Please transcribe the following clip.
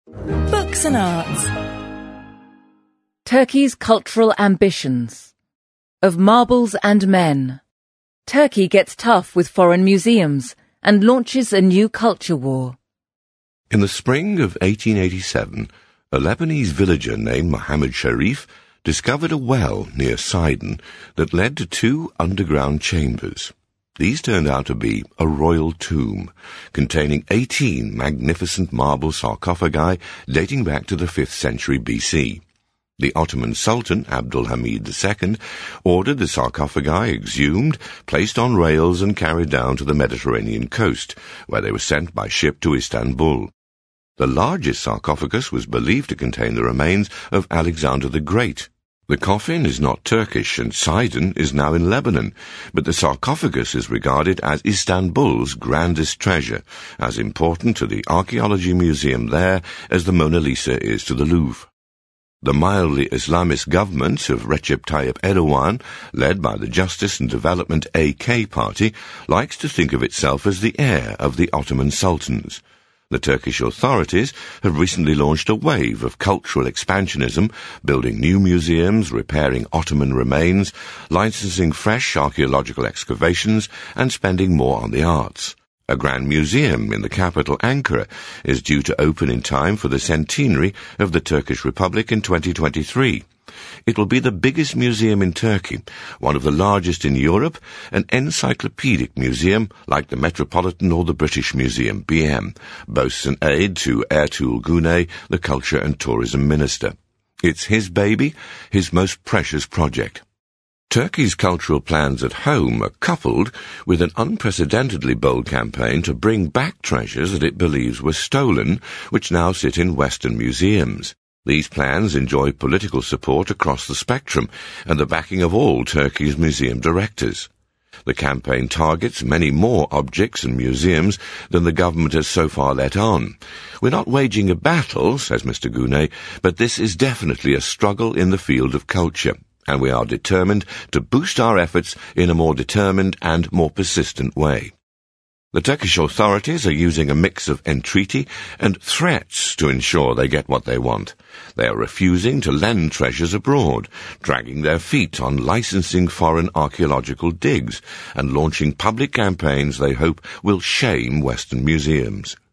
Books and arts. Turkey's cultural ambitions. Of marbles and men. Turkey gets tough with foreign museums and launches a new culture war. In the spring of 1887, a Lebanese villager named Mohammed Sharif discovered a well near Sidon that led to two underground chambers. These turned out to be a royal tomb, containing 18 magnificent marble sarcophagi dating back to the 5th century BC. The Ottoman Sultan, Abdul Hamid II, ordered the sarcophagi exhumed, placed on rails and carried down to the Mediterranean coast, where they were sent by ship to Istanbul. The largest sarcophagus was believed to contain the remains of Alexander the Great. The coffin is not Turkish and Sidon is now in Lebanon, but the sarcophagus is regarded as Istanbul's grandest treasure, as important to the Archaeology Museum there as the Mona Lisa is to the Louvre. The mildly Islamist government of Recep Tayyip Erdogan, led by the Justice and Development AK party, likes to think of itself as the heir of the Ottoman sultans. The Turkish authorities have recently launched a wave of cultural expansionism, building new museums, repairing Ottoman remains, licensing fresh archaeological excavations, and spending more on the arts. A grand museum in the capital, Ankara, is due to open in time for the centenary of the Turkish Republic in 2023. It will be the biggest museum in Turkey, one of the largest in Europe, an encyclopedic museum like the Metropolitan or the British Museum, BM, boasts an aide to Ertuğrul Güney, the Culture and Tourism Minister. It's his baby, his most precious project. Turkey's cultural plans at home are coupled with an unprecedentedly bold campaign to bring back treasures that it believes were stolen, which now sit in Western museums. These plans enjoy political support across the spectrum and the backing of all Turkey's museum directors. The campaign targets many more objects and museums than the government has so far let on. We're not waging a battle, says Mr. Güney, but this is definitely a struggle in the field of culture, and we are determined to boost our efforts in a more determined and more persistent way. The Turkish authorities are using a mix of entreaty and threats to ensure they get what they want. They are refusing to lend treasures abroad, dragging their feet on licensing foreign archaeological digs, and launching public campaigns they hope will shame Western museums.